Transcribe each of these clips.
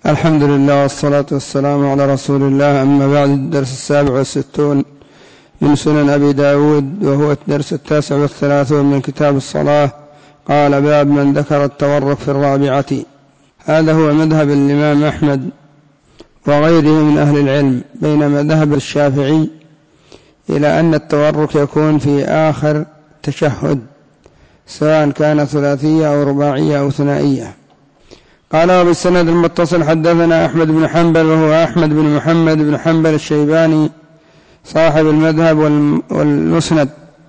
الحمد لله والصلاة والسلام على رسول الله. أما بعد، الدرس 67 من سنن أبي داود، وهو الدرس 39 من كتاب الصلاة. قال: باب من ذكر التورك في الرابعة. هذا هو مذهب الإمام أحمد وغيره من أهل العلم، بينما ذهب الشافعي إلى أن التورك يكون في آخر تشهد، سواء كان ثلاثية أو رباعية أو ثنائية. قال: وبالسند المتصل حدثنا أحمد بن حنبل، وهو أحمد بن محمد بن حنبل الشيباني صاحب المذهب والمسند،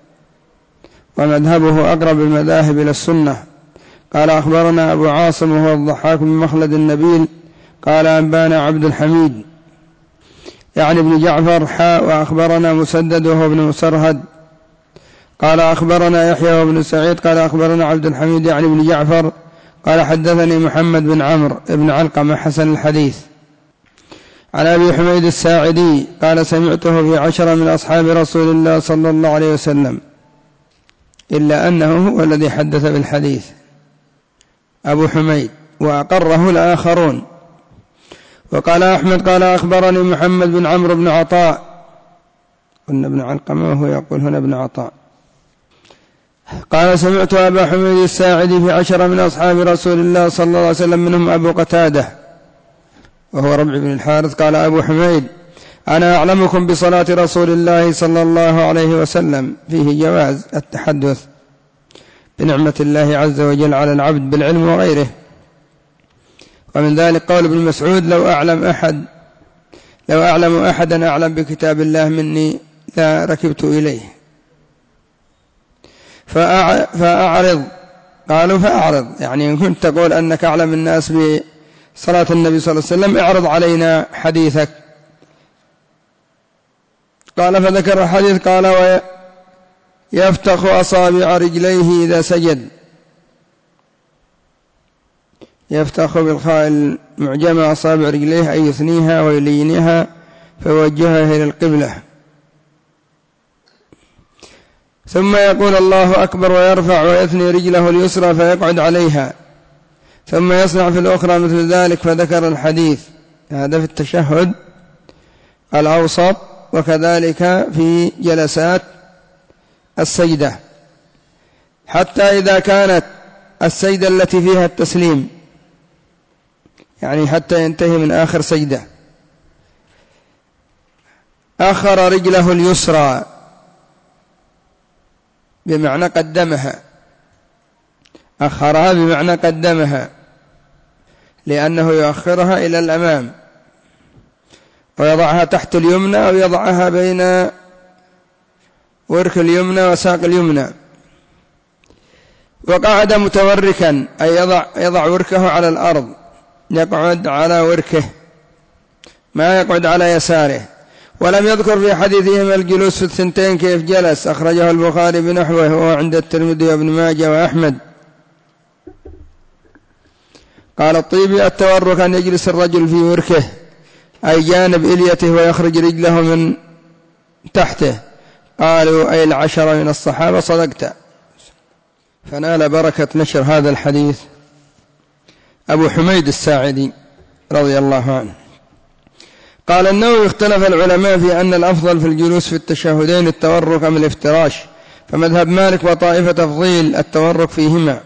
ومذهبه أقرب المذاهب إلى السنة. قال: أخبرنا أبو عاصم وهو الضحاك بن مخلد النبيل قال: أنبانا عبد الحميد يعني ابن جعفر وأخبرنا مسدد وهو ابن مسرهد قال: أخبرنا يحيى وابن سعيد قال: أخبرنا عبد الحميد يعني ابن جعفر قال: حدثني محمد بن عمرو بن علقمة حسن الحديث عن أبي حميد الساعدي قال: سمعته في 10 من أصحاب رسول الله صلى الله عليه وسلم، إلا أنه هو الذي حدث بالحديث أبو حميد، وأقره الآخرون. وقال أحمد قال: أخبرني محمد بن عمرو بن عطاء، قلنا ابن علقمة وهو يقول هنا ابن عطاء، قال: سمعت أبا حميد الساعدي في 10 من أصحاب رسول الله صلى الله عليه وسلم، منهم أبو قتادة وهو ربع بن الحارث قال: أبو حميد: أنا أعلمكم بصلاة رسول الله صلى الله عليه وسلم. فيه جواز التحدث بنعمة الله عز وجل على العبد بالعلم وغيره. ومن ذلك قول ابن مسعود: لو أعلم أحدا أعلم بكتاب الله مني لا ركبت إليه. فأعرض، قالوا: فأعرض، يعني إن كنت تقول أنك أعلم الناس بصلاة النبي صلى الله عليه وسلم اعرض علينا حديثك. قال: فذكر الحديث قال: ويفتخ أصابع رجليه إذا سجد. يفتخ بالخاء المعجمة أصابع رجليه أي يثنيها ويلينها فيوجهها إلى القبلة، ثم يقول: الله أكبر، ويرفع ويثني رجله اليسرى فيقعد عليها، ثم يصنع في الأخرى مثل ذلك. فذكر الحديث هذا في التشهد الأوسط، وكذلك في جلسات السجدة، حتى إذا كانت السجدة التي فيها التسليم، يعني حتى ينتهي من آخر سجدة، أخر رجله اليسرى بمعنى قدمها، أخرها بمعنى قدمها، لأنه يؤخرها إلى الأمام، ويضعها تحت اليمنى أو يضعها بين ورك اليمنى وساق اليمنى. وقعد متوركا أي يضع وركه على الأرض، يقعد على وركه ما يقعد على يساره. ولم يذكر في حديثهما الجلوس في الثنتين كيف جلس، أخرجه البخاري بنحوه وهو عند الترمذي وابن ماجه وأحمد. قال الطيبي: التورك أن يجلس الرجل في وركه أي جانب إليته ويخرج رجله من تحته. قالوا: أي 10 من الصحابة. صدقت. فنال بركة نشر هذا الحديث أبو حميد الساعدي رضي الله عنه. قال النووي: اختلف العلماء في أن الأفضل في الجلوس في التشهدين التورك أم الافتراش، فمذهب مالك وطائفة تفضيل التورك فيهما،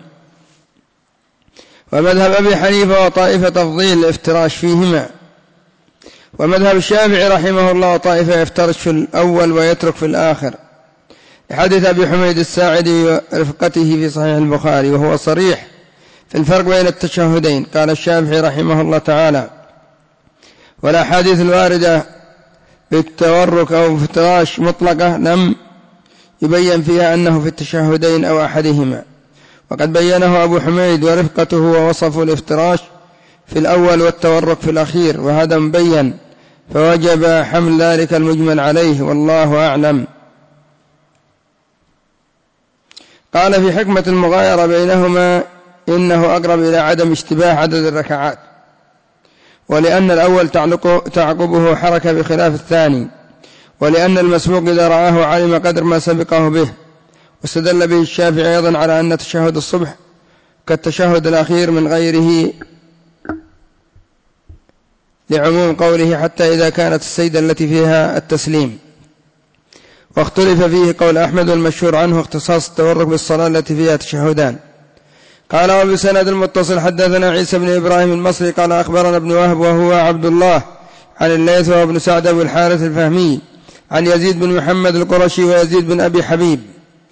ومذهب أبي حنيفة وطائفة تفضيل الافتراش فيهما، ومذهب الشافعي رحمه الله وطائفة يفترش في الأول ويترك في الآخر، حديث أبي حميد الساعدي ورفقته في صحيح البخاري، وهو صريح في الفرق بين التشهدين. قال الشافعي رحمه الله تعالى: والأحاديث الواردة بالتورك أو افتراش مطلقة لم يبين فيها أنه في التشهدين أو أحدهما، وقد بينه أبو حميد ورفقته ووصفوا الافتراش في الأول والتورك في الأخير، وهذا مبين، فوجب حمل ذلك المجمل عليه، والله أعلم. قال في حكمة المغايرة بينهما: إنه أقرب إلى عدم اشتباه عدد الركعات، ولأن الأول تعقبه حركة بخلاف الثاني، ولأن المسبوق إذا رآه علم قدر ما سبقه به. واستدل به الشافعي أيضا على أن تشهد الصبح كالتشهد الأخير من غيره لعموم قوله حتى إذا كانت السجدة التي فيها التسليم. واختلف فيه قول أحمد والمشهور عنه اختصاص التورك بالصلاة التي فيها تشهدان. قال وبسند المتصل حدثنا عيسى بن إبراهيم المصري قال أخبرنا ابن وهب وهو عبد الله عن الليث وابن سعد أبو الحارث الفهمي عن يزيد بن محمد القرشي ويزيد بن أبي حبيب،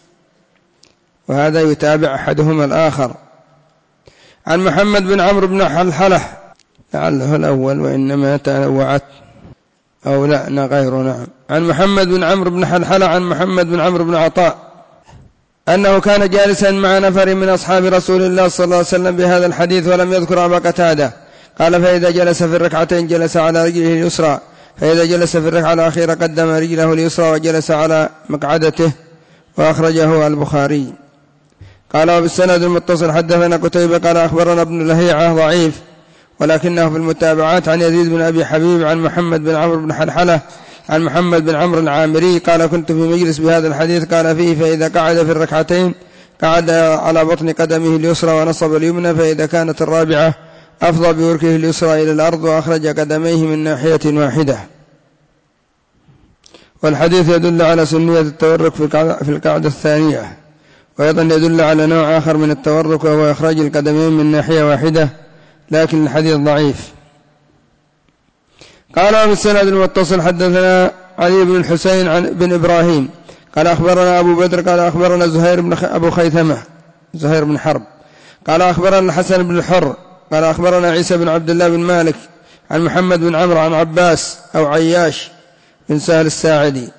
وهذا يتابع أحدهما الآخر، عن محمد بن عمرو بن حلحلة لعله الأول وإنما تنوعت أو لا غيره. نعم. عن محمد بن عمرو بن حلحلة عن محمد بن عمرو بن عطاء أنه كان جالسا مع نفر من أصحاب رسول الله صلى الله عليه وسلم بهذا الحديث ولم يذكر أبا قتادة. قال فإذا جلس في الركعتين جلس على رجله اليسرى، فإذا جلس في الركعة الأخيرة قدم رجله اليسرى وجلس على مقعدته، وأخرجه البخاري. قال وبالسند المتصل حدثنا قتيبة قال أخبرنا ابن لهيعة ضعيف ولكنه في المتابعات عن يزيد بن أبي حبيب عن محمد بن عمرو بن حلحلة عن محمد بن عمرو العامري قال كنت في مجلس بهذا الحديث قال فيه فإذا قعد في الركعتين قعد على بطن قدمه اليسرى ونصب اليمنى، فإذا كانت الرابعة أفضى بوركه اليسرى إلى الأرض وأخرج قدميه من ناحية واحدة. والحديث يدل على سنية التورك في القعدة الثانية، وأيضا يدل على نوع آخر من التورك وهو إخراج القدمين من ناحية واحدة، لكن الحديث ضعيف. قال بالسند المتصل حدثنا علي بن الحسين عن بن إبراهيم قال أخبرنا أبو بدر قال أخبرنا زهير بن أبو خيثمة زهير بن حرب قال أخبرنا الحسن بن الحر قال أخبرنا عيسى بن عبد الله بن مالك عن محمد بن عمرو عن عباس أو عياش بن سهل الساعدي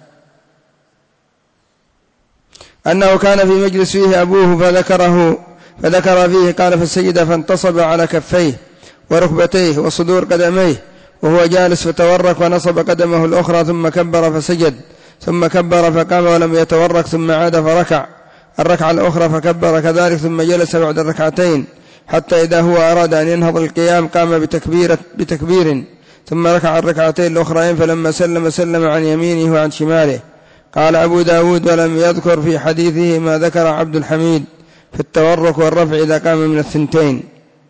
أنه كان في مجلس فيه أبوه فذكر فيه قال فسجد فانتصب على كفيه وركبتيه وصدور قدميه وهو جالس فتورك ونصب قدمه الأخرى ثم كبر فسجد ثم كبر فقام ولم يتورك ثم عاد فركع الركعة الأخرى فكبر كذلك ثم جلس بعد الركعتين حتى إذا هو أراد أن ينهض القيام قام بتكبير ثم ركع الركعتين الأخرين فلما سلم عن يمينه وعن شماله. قال أبو داود ولم يذكر في حديثه ما ذكر عبد الحميد في التورك والرفع إذا قام من الثنتين،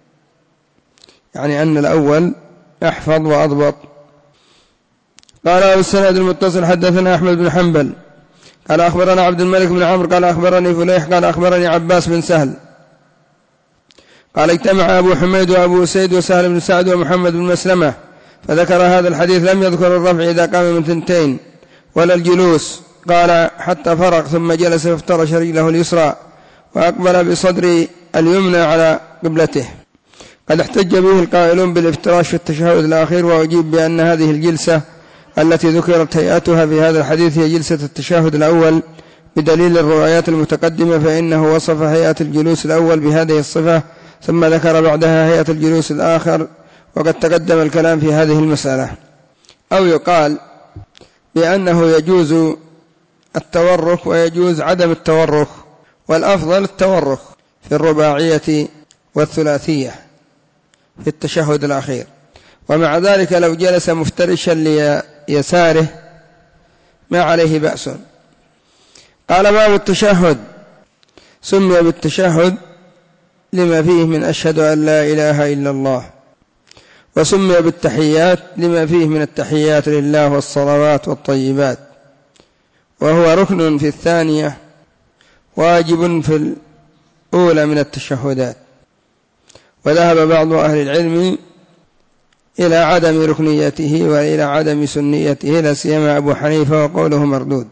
يعني أن الأول أحفظ وأضبط. قال بالسند المتصل حدثنا أحمد بن حنبل قال أخبرنا عبد الملك بن عمرو قال أخبرني فليح قال أخبرني عباس بن سهل قال اجتمع أبو حميد وأبو سيد وسهل بن سعد ومحمد بن مسلمة فذكر هذا الحديث لم يذكر الرفع إذا قام من ثنتين ولا الجلوس. قال حتى فرغ ثم جلس فافترش رجله اليسرى وأقبل بصدر اليمنى على قبلته. قد احتج به القائلون بالافتراش في التشهد الأخير، وأجيب بأن هذه الجلسة التي ذكرت هيئتها في هذا الحديث هي جلسة التشهد الأول بدليل الروايات المتقدمة، فإنه وصف هيئة الجلوس الأول بهذه الصفة ثم ذكر بعدها هيئة الجلوس الآخر، وقد تقدم الكلام في هذه المسألة. أو يقال بأنه يجوز التورك ويجوز عدم التورك، والأفضل التورك في الرباعية والثلاثية في التشهد الأخير، ومع ذلك لو جلس مفترشا ليساره ما عليه بأس. قال باب التشهد سمي بالتشهد لما فيه من أشهد أن لا إله إلا الله، وسمي بالتحيات لما فيه من التحيات لله والصلوات والطيبات، وهو ركن في الثانية واجب في الأولى من التشهدات. وذهب بعض أهل العلم إلى عدم ركنيته وإلى عدم سنيته، لا سيما أبو حنيفة وقوله مردود.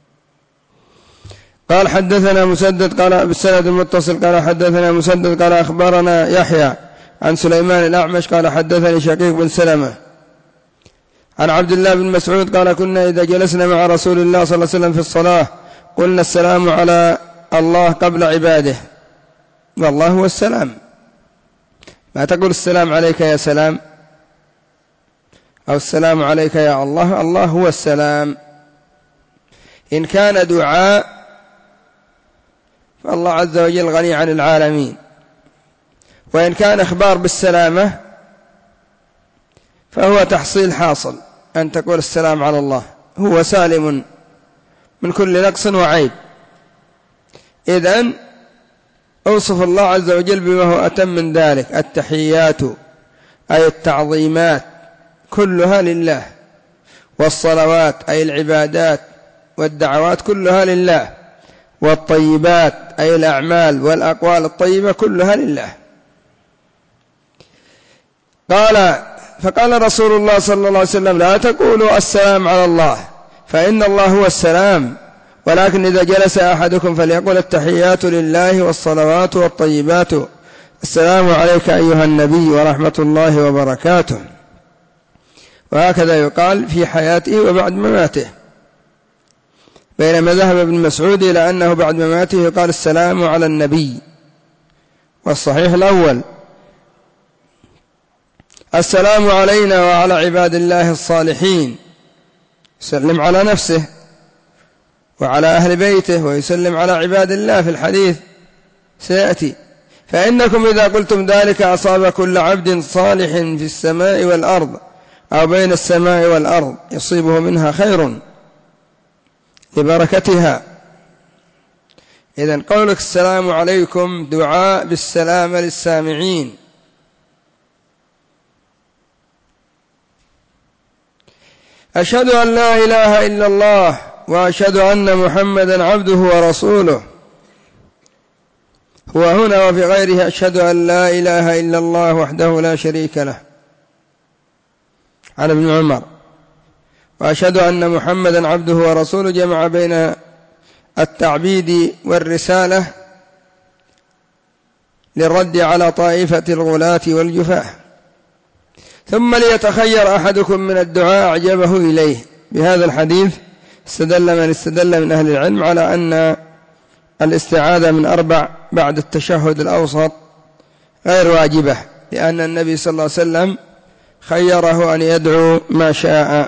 قال حدثنا مسدد قال بالسند المتصل قال حدثنا مسدد قال أخبرنا يحيى عن سليمان الأعمش قال حدثني شقيق بن سلمة عن عبد الله بن مسعود قال كنا إذا جلسنا مع رسول الله صلى الله عليه وسلم في الصلاة قلنا السلام على الله قبل عباده، والله هو السلام، ما تقول السلام عليك يا سلام أو السلام عليك يا الله، الله هو السلام. إن كان دعاء فالله عز وجل غني عن العالمين، وإن كان إخبار بالسلامة فهو تحصيل حاصل، أن تقول السلام على الله، هو سالم من كل نقص وعيب. إذن أوصف الله عز وجل بما هو أتم من ذلك، التحيات أي التعظيمات كلها لله، والصلوات أي العبادات والدعوات كلها لله، والطيبات أي الأعمال والأقوال الطيبة كلها لله. فقال رسول الله صلى الله عليه وسلم: لا تقولوا السلام على الله، فإن الله هو السلام، ولكن إذا جلس أحدكم فليقل التحيات لله والصلوات والطيبات السلام عليك أيها النبي ورحمة الله وبركاته. وهكذا يقال في حياته وبعد مماته، بينما ذهب ابن مسعود إلى أنه بعد مماته يقال السلام على النبي، والصحيح الأول. السلام علينا وعلى عباد الله الصالحين، يسلم على نفسه وعلى أهل بيته، ويسلم على عباد الله في الحديث سيأتي: فإنكم إذا قلتم ذلك أصاب كل عبد صالح في السماء والأرض أو بين السماء والأرض يصيبه منها خير لبركتها. إذن قولك السلام عليكم دعاء بالسلامة للسامعين. أشهد أن لا إله إلا الله وأشهد أن محمدا عبده ورسوله. هو هنا وفي غيره: أشهد أن لا إله إلا الله وحده لا شريك له، عن ابن عمر. وأشهد أن محمدا عبده ورسوله، جمع بين التعبيد والرسالة للرد على طائفة الغلاة والجفاة. ثم ليتخير أحدكم من الدعاء أعجبه إليه. بهذا الحديث استدل من استدل من أهل العلم على أن الاستعاذة من 4 بعد التشهد الأوسط غير واجبة، لأن النبي صلى الله عليه وسلم خيره أن يدعو ما شاء.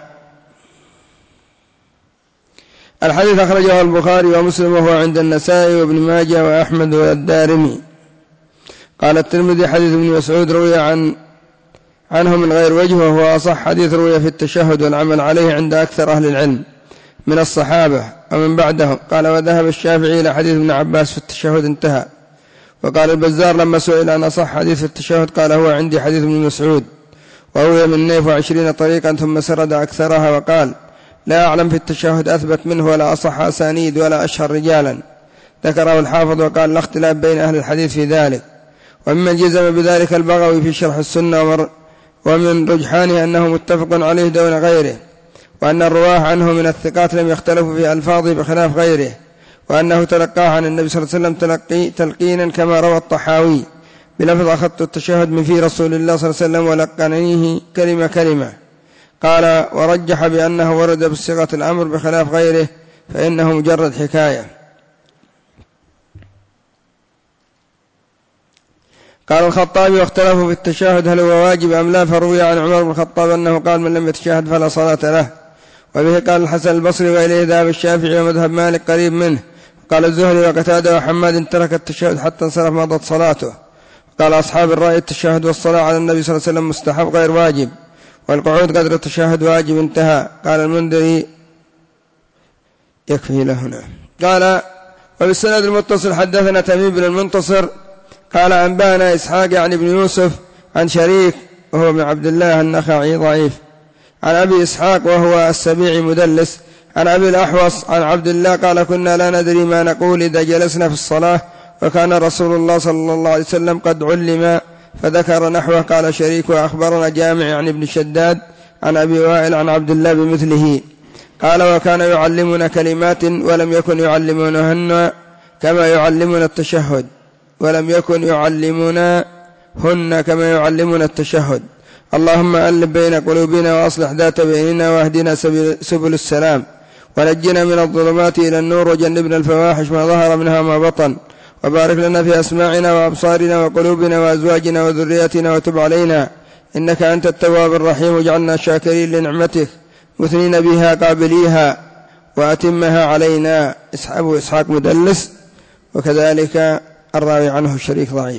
الحديث أخرجه البخاري ومسلم، وهو عند النسائي وابن ماجه وأحمد والدارمي. قال الترمذي: حديث ابن مسعود روي عنه من غير وجه، وهو أصح حديث روي في التشهد والعمل عليه عند أكثر أهل العلم من الصحابة ومن بعدهم. قال: وذهب الشافعي إلى حديث ابن عباس في التشهد انتهى. وقال البزار لما سئل عن أصح حديث في التشهد قال: هو عندي حديث ابن مسعود، وروي من 22 طريقا، ثم سرد أكثرها وقال: لا أعلم في التشهد أثبت منه ولا أصح أسانيد ولا أشهر رجالا. ذكره الحافظ وقال: لا اختلاف بين أهل الحديث في ذلك. وممن جزم بذلك البغوي في شرح السنة، ومن رجحانه أنه متفق عليه دون غيره، وأن الرواه عنه من الثقات لم يختلفوا في ألفاظه بخلاف غيره، وأنه تلقاه عن النبي صلى الله عليه وسلم تلقينا كما روى الطحاوي بلفظ: أخذت التشهد من في رسول الله صلى الله عليه وسلم ولقنيه كلمة كلمة. قال: ورجح بأنه ورد بصيغة الأمر بخلاف غيره، فإنه مجرد حكاية. قال الخطابي: واختلفوا في التشهد هل هو واجب أم لا، فروي عن عمر بن الخطاب أنه قال: من لم يتشهد فلا صلاة له. وبه قال الحسن البصري، وإليه ذهب الشافعي ومذهب مالك قريب منه. قال الزهري وقتادة وحماد: ترك التشهد حتى انصرف مضت صلاته. قال أصحاب الرأي: التشهد والصلاة على النبي صلى الله عليه وسلم مستحب غير واجب، والقعود قدر التشهد واجب، انتهى. قال المنذري: يكفي له هنا. قال: وبالسند المتصل حدثنا تميم بن المنتصر قال: أنبانا إسحاق يعني بن يوسف عن شريك وهو من عبد الله النخعي ضعيف، عن أبي إسحاق وهو السبيعي مدلس، عن أبي الأحوص عن عبد الله قال: كنا لا ندري ما نقول إذا جلسنا في الصلاة، وكان رسول الله صلى الله عليه وسلم قد علم، فذكر نحوه. قال شريك: وأخبرنا جامع يعني ابن شداد عن أبي وائل عن عبد الله بمثله. قال: وكان يعلمنا كلمات ولم يكن يعلمونهن كما يعلمنا التشهد، كما يعلمنا التشهد. اللهم ألف بين قلوبنا وأصلح ذات بيننا، واهدنا سبل السلام، ونجنا من الظلمات إلى النور، وجنبنا الفواحش ما ظهر منها ما بطن، وبارك لنا في أسماعنا وأبصارنا وقلوبنا وأزواجنا وذرياتنا، وتب علينا إنك أنت التواب الرحيم، واجعلنا شاكرين لنعمتك مثنين بها قابليها، وأتمها علينا. أبو إسحاق مدلس، وكذلك الراوي عنه شريك ضعيف.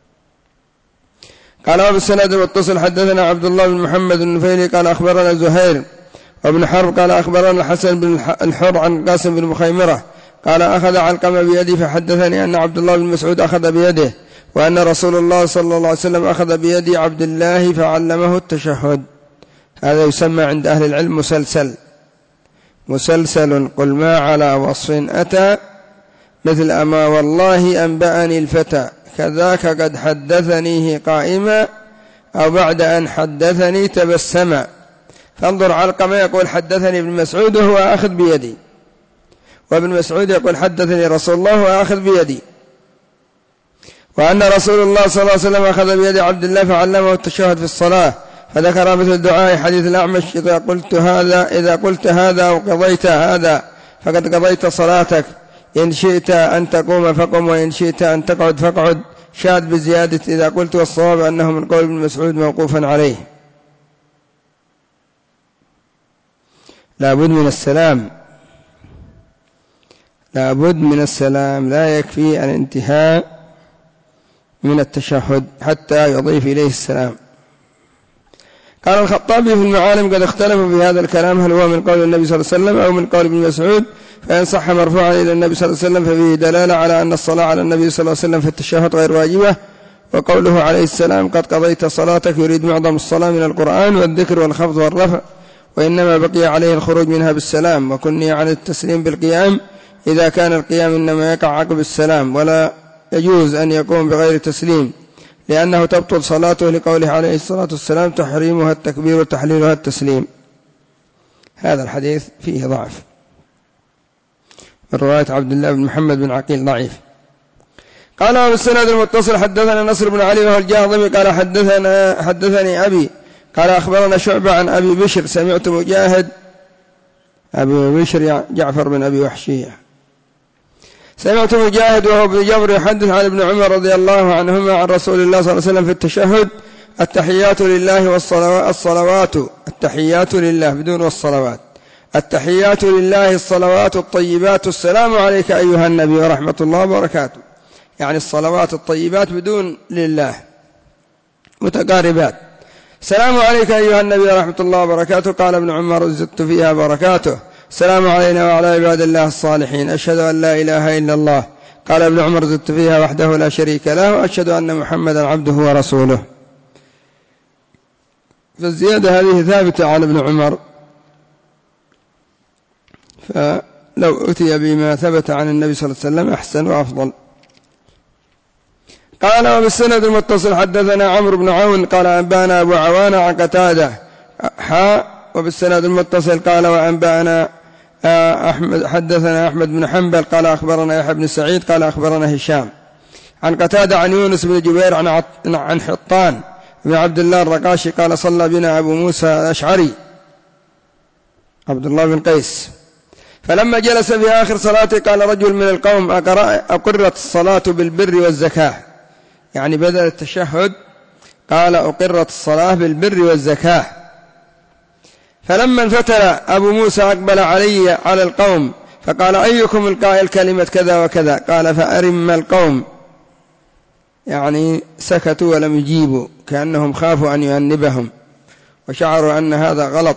قال: وبالسند المتصل حدثنا عبد الله بن محمد النفيلي قال: أخبرنا زهير وابن حرب قال: أخبرنا الحسن بن الحر عن قاسم بن مخيمرة قال: أخذ علقمة بيدي، فحدثني أن عبد الله بن مسعود أخذ بيده، وأن رسول الله صلى الله عليه وسلم أخذ بيد عبد الله فعلمه التشهد. هذا يسمى عند أهل العلم مسلسل. مسلسل قل ما على وصف أتى مثل أما والله أنبأني الفتى كذاك قد حدثنيه قائما أو بعد أن حدثني تبسما. فانظر علقمة يقول حدثني ابن مسعود وهو أخذ بيدي، وابن مسعود يقول حدثني رسول الله وهو أخذ بيدي، وأن رسول الله صلى الله عليه وسلم أخذ بيد عبد الله فعلمه التشهد في الصلاة، فذكر مثل دعاء حديث الأعمش إذا قلت هذا أو قضيت هذا فقد قضيت صلاتك، إن شئت أن تقوم فقم وإن شئت أن تقعد فاقعد، شاد بزيادة إذا قلت، والصواب أنه من قول ابن مسعود موقوفا عليه. لابد من السلام، لابد من السلام، لا يكفي الانتهاء من التشهد حتى يضيف إليه السلام. قال الخطابي في المعالم قد اختلفوا في هذا الكلام هل هو من قول النبي صلى الله عليه وسلم أو من قول ابن مسعود، فإن صح مرفوعا إلى النبي صلى الله عليه وسلم ففيه دلالة على أن الصلاة على النبي صلى الله عليه وسلم في التشهد غير واجبة، وقوله عليه السلام قد قضيت صلاتك يريد معظم الصلاة من القرآن والذكر والخفض والرفع، وإنما بقي عليه الخروج منها بالسلام، وكني عن التسليم بالقيام إذا كان القيام إنما يقع عقب السلام، ولا يجوز أن يقوم بغير تسليم لأنه تبطل صلاته، لقوله عليه الصلاة والسلام تحريمها التكبير وتحليلها التسليم. هذا الحديث فيه ضعف من رواية عبد الله بن محمد بن عقيل ضعيف. قال وبالسند المتصل حدثنا نصر بن علي وهو الجاهضمي قال حدثني أبي قال أخبرنا شعبة عن أبي بشر سمعت مجاهد، أبي بشر جعفر بن أبي وحشية، سمعت مجاهد وهو ابن جبر يحدث عن ابن عمر رضي الله عنهما عن رسول الله صلى الله عليه وسلم في التشهد التحيات لله والصلوات، التحيات لله بدون والصلوات، التحيات لله الصلوات الطيبات السلام عليك أيها النبي ورحمة الله وبركاته، يعني الصلوات الطيبات بدون لله متقاربات، السلام عليك أيها النبي ورحمة الله وبركاته. قال ابن عمر زدت فيها بركاته، السلام علينا وعلى عباد الله الصالحين، أشهد أن لا إله إلا الله. قال ابن عمر زدت فيها وحده لا شريك له، وأشهد أن محمدا عبده ورسوله. فالزيادة هذه ثابتة عن ابن عمر، فلو أتي بما ثبت عن النبي صلى الله عليه وسلم أحسن وأفضل. قال وبالسند المتصل حدثنا عمرو بن عون قال أنبانا أبو عوان عن قتادة وبالسند المتصل قال وأنبانا حدثنا أحمد بن حنبل قال أخبرنا يحيى بن سعيد قال أخبرنا هشام عن قتادة عن يونس بن جبير عن حطان بن عبد الله الرقاشي قال صلى بنا أبو موسى الأشعري عبد الله بن قيس، فلما جلس في آخر صلاته قال رجل من القوم أقرت الصلاة بالبر والزكاة، يعني بدل التشهد قال أقرت الصلاة بالبر والزكاة. فلما انفتل أبو موسى أقبل على القوم فقال أيكم القائل كلمة كذا وكذا؟ قال فأرم القوم، يعني سكتوا ولم يجيبوا كأنهم خافوا أن يؤنبهم وشعروا أن هذا غلط.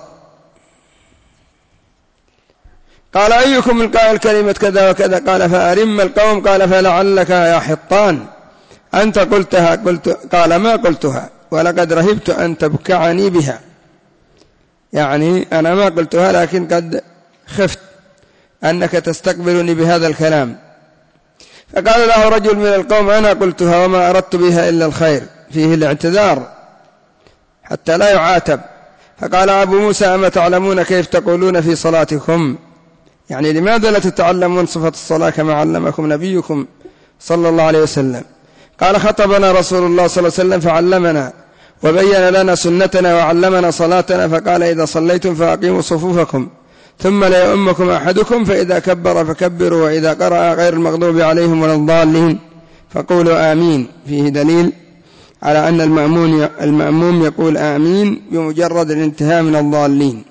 قال أيكم القائل كلمة كذا وكذا؟ قال فأرم القوم. قال فلعلك يا حطان أنت قلتها؟ قال ما قلتها ولقد رهبت أن تبكعني بها، يعني أنا ما قلتها لكن قد خفت أنك تستقبلني بهذا الكلام. فقال له رجل من القوم أنا قلتها وما أردت بها إلا الخير، فيه الاعتذار حتى لا يعاتب. فقال أبو موسى أما تعلمون كيف تقولون في صلاتكم؟ يعني لماذا لا تتعلمون صفة الصلاة كما علمكم نبيكم صلى الله عليه وسلم؟ قال خطبنا رسول الله صلى الله عليه وسلم فعلمنا وبين لنا سنتنا وعلمنا صلاتنا، فقال إذا صليتم فأقيموا صفوفكم ثم لا يؤمكم أحدكم، فإذا كبر فكبروا، وإذا قرأ غير المغضوب عليهم ولا الضالين فقولوا آمين. فيه دليل على أن المأموم يقول آمين بمجرد الانتهاء من الضالين.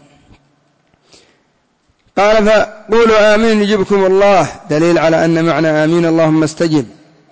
قال فقولوا آمين يجبكم الله، دليل على أن معنى آمين اللهم استجب.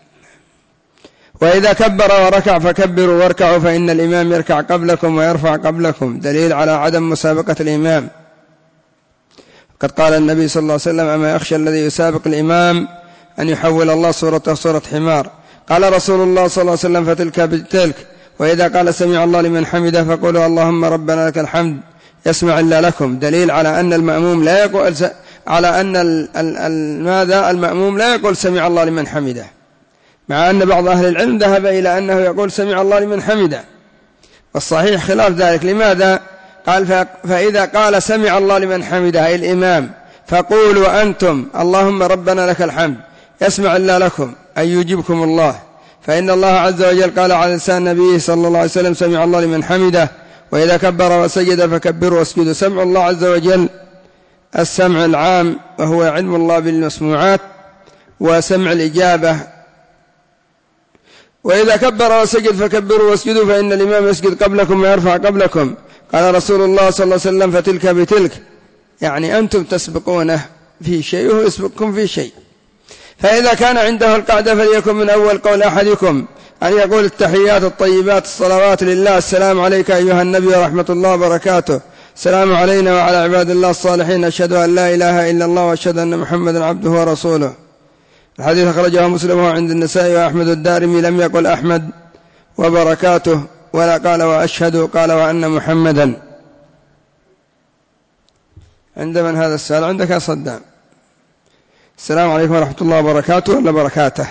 وإذا كبر وركع فكبروا واركعوا، فإن الإمام يركع قبلكم ويرفع قبلكم، دليل على عدم مسابقة الإمام. قد قال النبي صلى الله عليه وسلم أما يخشى الذي يسابق الإمام أن يحول الله صورته صورة حمار. قال رسول الله صلى الله عليه وسلم فتلك بتلك. وإذا قال سمع الله لمن حمده فقولوا اللهم ربنا لك الحمد يسمع إلا لكم، دليل على أن المأموم لا يقول على أن ماذا المأموم لا يقول سمع الله لمن حمده، مع أن بعض أهل العلم ذهب إلى أنه يقول سمع الله لمن حمده، والصحيح خلاف ذلك. لماذا؟ قال فإذا قال سمع الله لمن حمده أي الإمام فقولوا أنتم اللهم ربنا لك الحمد يسمع إلا لكم أي يجيبكم الله، فإن الله عز وجل قال على لسان نبيه صلى الله عليه وسلم سمع الله لمن حمده، وإذا كبر وسجد فكبروا واسجدوا. سمع الله عز وجل السمع العام وهو علم الله بالمسموعات، وسمع الإجابة. وإذا كبر وسجد فكبروا واسجدوا فإن الإمام يسجد قبلكم ويرفع قبلكم. قال رسول الله صلى الله عليه وسلم فتلك بتلك، يعني أنتم تسبقونه في شيء وهو يسبقكم في شيء. فإذا كان عنده القعدة فليكن من أول قول أحدكم أن يقول التحيات الطيبات الصلوات لله السلام عليك أيها النبي ورحمة الله وبركاته، السلام علينا وعلى عباد الله الصالحين، أشهد أن لا إله إلا الله وأشهد أن محمدا عبده ورسوله. الحديث أخرجه مسلم عند النسائي وأحمد الدارمي، لم يقل أحمد وبركاته ولا قال وأشهد، قال وأن محمدا. عند من هذا السؤال؟ عندك يا صدام. السلام عليكم ورحمة الله وبركاته ولا بركاته؟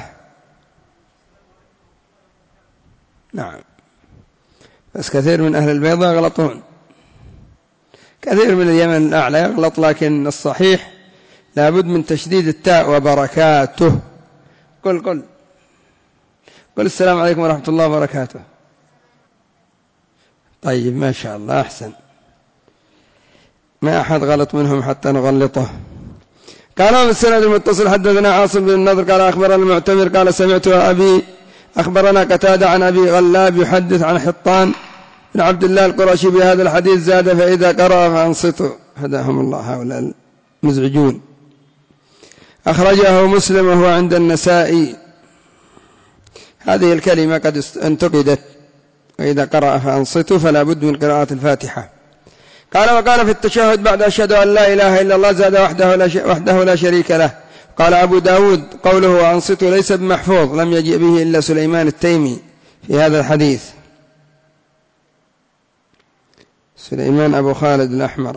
نعم، بس كثير من أهل البيضاء يغلطون، كثير من اليمن الأعلى يغلط، لكن الصحيح لابد من تشديد التاء وبركاته. قل السلام عليكم ورحمة الله وبركاته. طيب ما شاء الله أحسن، ما أحد غلط منهم حتى نغلطه. قال بالسند المتصل حدثنا عاصم بن النضر قال أخبرنا المعتمر قال سمعت أبي أخبرنا قتادة عن أبي غلاب يحدث عن حطان بن عبد الله القرشي بهذا الحديث زاد فإذا قرأ فأنصتوا. هداهم الله هؤلاء المزعجون. أخرجه مسلم وهو عند النسائي. هذه الكلمة قد انتقدت، وإذا قرأ فأنصتوا فلا بد من قراءة الفاتحة. قال وقال في التشهد بعد أشهد أن لا إله إلا الله زاد وحده لا شريك له. قال أبو داود قوله وأنصتوا ليس بمحفوظ، لم يجئ به إلا سليمان التيمي في هذا الحديث، سليمان أبو خالد الأحمر.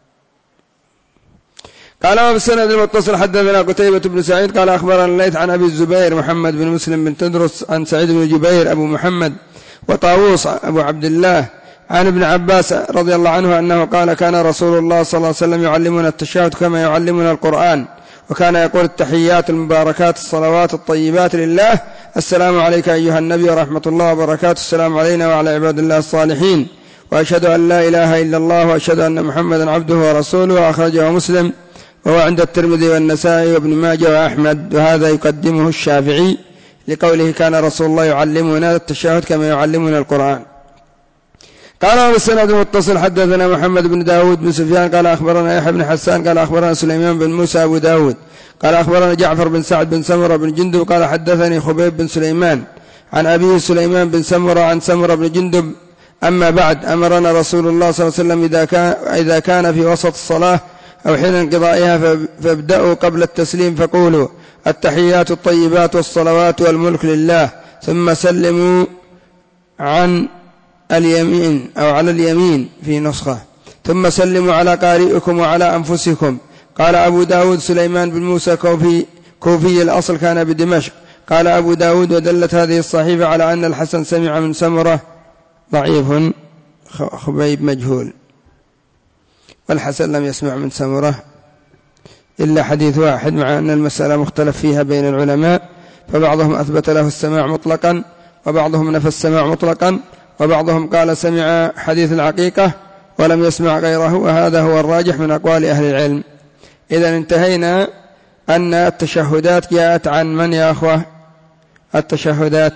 قال وبالسند المتصل حدثنا قتيبة بن سعيد قال أخبرنا الليث عن أبي الزبير محمد بن مسلم بن تدرس عن سعيد بن جبير أبو محمد وطاووس أبو عبد الله عن ابن عباس رضي الله عنه أنه قال كان رسول الله صلى الله عليه وسلم يعلمنا التشهد كما يعلمنا القرآن، وكان يقول التحيات المباركات الصلوات الطيبات لله السلام عليك أيها النبي ورحمة الله وبركاته، السلام علينا وعلى عباد الله الصالحين، وأشهد أن لا إله إلا الله وأشهد أن محمدا عبده ورسوله. أخرجه مسلم وهو عند الترمذي والنسائي وابن ماجه وأحمد، وهذا يقدمه الشافعي لقوله كان رسول الله يعلمنا التشهد كما يعلمنا القرآن. قال وبالسند المتصل حدثنا محمد بن داود بن سفيان قال أخبرنا يحيى بن حسان قال أخبرنا سليمان بن موسى أبو داود قال أخبرنا جعفر بن سعد بن سمرة بن جندب قال حدثني خبيب بن سليمان عن أبيه سليمان بن سمرة عن سمرة بن جندب أما بعد أمرنا رسول الله صلى الله عليه وسلم إذا كان في وسط الصلاة أو حين انقضائها فابدأوا قبل التسليم فقولوا التحيات الطيبات والصلوات والملك لله، ثم سلموا عن اليمين أو على اليمين في نسخة، ثم سلموا على قارئكم وعلى أنفسكم. قال أبو داود سليمان بن موسى كوفي الأصل كان بدمشق. قال أبو داود ودلت هذه الصحيفة على أن الحسن سمع من سمرة ضعيف خبيب مجهول، والحسن لم يسمع من سمرة إلا حديث واحد، مع أن المسألة مختلف فيها بين العلماء، فبعضهم أثبت له السماع مطلقا وبعضهم نفى السماع مطلقا، وبعضهم قال سمع حديث العقيقة ولم يسمع غيره، وهذا هو الراجح من أقوال أهل العلم. إذا انتهينا أن التشهدات جاءت عن من يا أخوة؟ التشهدات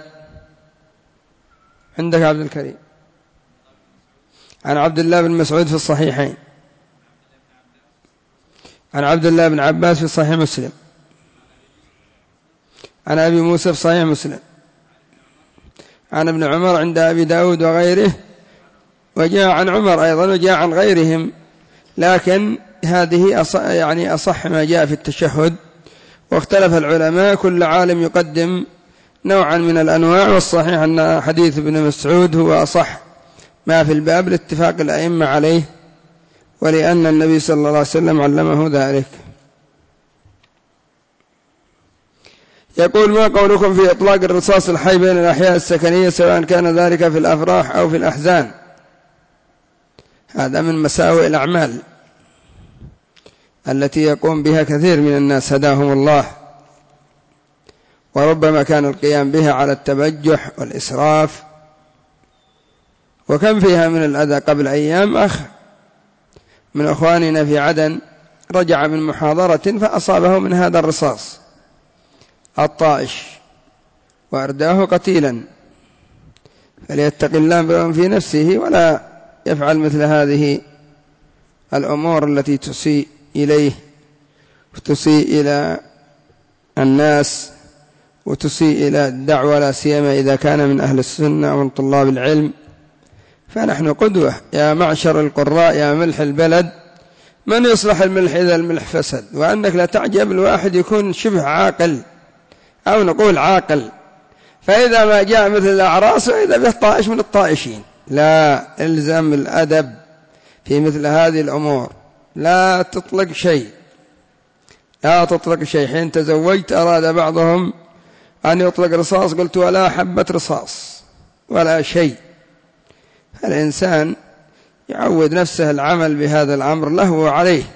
عندك عبد الكريم عن عبد الله بن مسعود في الصحيحين، عن عبد الله بن عباس في صحيح مسلم، عن أبي موسى في صحيح مسلم، عن ابن عمر عند أبي داود وغيره، وجاء عن عمر أيضا وجاء عن غيرهم، لكن هذه يعني أصح ما جاء في التشهد. واختلف العلماء، كل عالم يقدم نوعا من الأنواع، والصحيح أن حديث ابن مسعود هو أصح ما في الباب لاتفاق الأئمة عليه ولأن النبي صلى الله عليه وسلم علمه ذلك. يقول: ما قولكم في إطلاق الرصاص الحي بين الأحياء السكنية سواء كان ذلك في الأفراح أو في الأحزان؟ هذا من مساوئ الأعمال التي يقوم بها كثير من الناس هداهم الله، وربما كان القيام بها على التبجح والإسراف. وكم فيها من الأذى. قبل أيام أخ من أخواننا في عدن رجع من محاضرة فأصابه من هذا الرصاص الطائش وأرداه قتيلا، فليتق الله في نفسه ولا يفعل مثل هذه الأمور التي تسيء إليه وتسيء إلى الناس وتسيء إلى الدعوة، لا سيما إذا كان من أهل السنة ومن طلاب العلم. فنحن قدوة يا معشر القراء يا ملح البلد، من يصلح الملح إذا الملح فسد. وأنك لا تعجب الواحد يكون شبه عاقل أو نقول عاقل، فإذا ما جاء مثل الأعراس وإذا به طائش من الطائشين. لا، إلزم الأدب في مثل هذه الأمور، لا تطلق شيء، لا تطلق شيء. حين تزوجت أراد بعضهم أن يطلق رصاص، قلت: ولا حبة رصاص ولا شيء. الإنسان يعود نفسه العمل بهذا الأمر له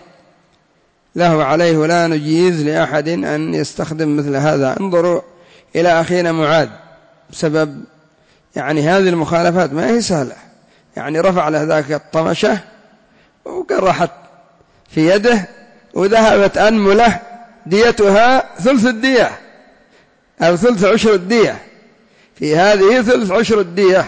عليه ولا نجيز لأحد أن يستخدم مثل هذا. انظروا إلى أخينا معاذ بسبب هذه المخالفات ما هي سهلة. رفع له ذاك الطمشة وقرحت في يده وذهبت أنملة ديتها ثلث الدية أو ثلث عشر الدية، في هذه ثلث عشر الدية،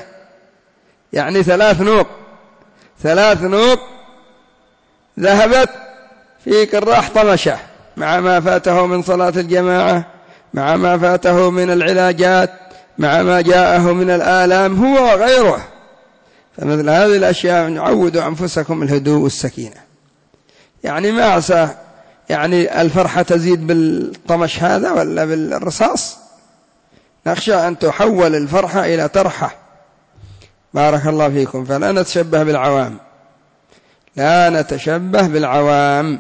3 نوق ذهبت في قراح طمشة، مع ما فاته من صلاة الجماعة، مع ما فاته من العلاجات، مع ما جاءه من الآلام هو وغيره. فمثل هذه الأشياء نعودوا أنفسكم الهدوء والسكينة. ما عسى الفرحة تزيد بالطمش هذا ولا بالرصاص، نخشى أن تحول الفرحة إلى ترحة. بارك الله فيكم. فلا نتشبه بالعوام، لا نتشبه بالعوام،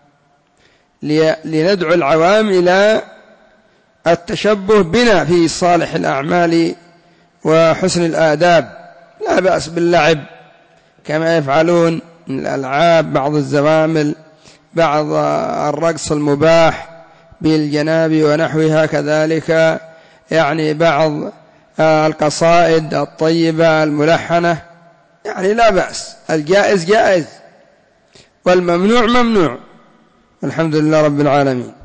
لندعو العوام إلى التشبه بنا في صالح الأعمال وحسن الآداب. لا بأس باللعب كما يفعلون من الألعاب، بعض الزوامل، بعض الرقص المباح بالجناب ونحوها، كذلك بعض القصائد الطيبة الملحنة، لا بأس. الجائز جائز والممنوع ممنوع. الحمد لله رب العالمين.